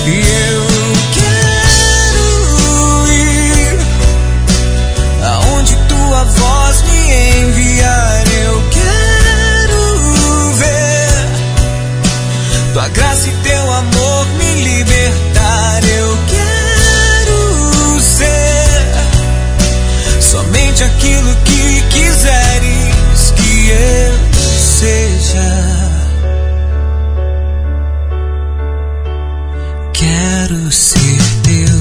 E eu quero ir aonde tua voz me enviar. Eu quero ver tua graça e teu amor me libertar. Eu quero ser somente aquilo que quiseres que eu seja. Quero ser teu.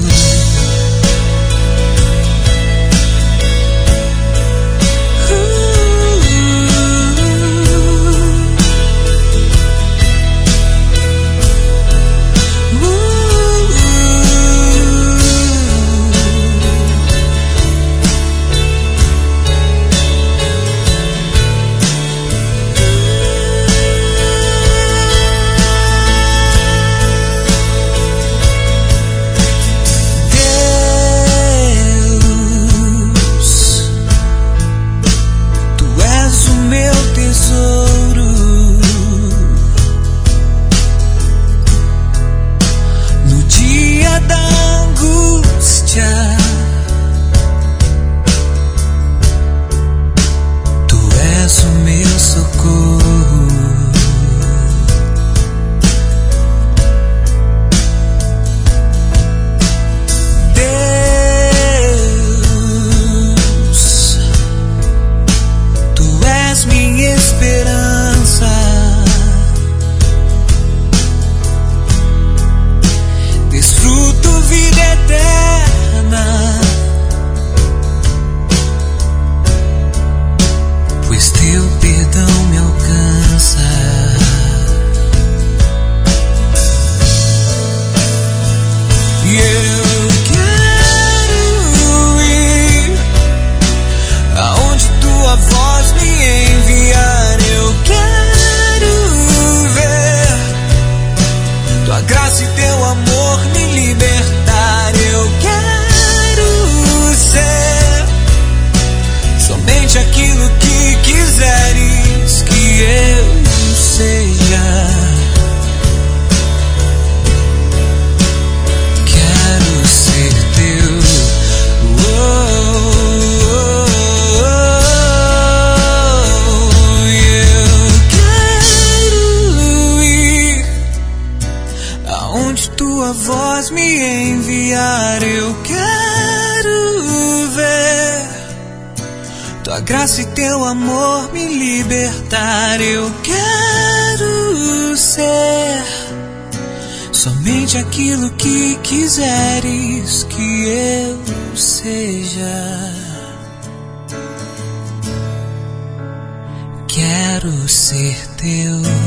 Tua voz me enviar, eu quero ver tua graça e teu amor me libertar. Eu quero ser somente aquilo que quiseres que eu seja. Quero ser teu.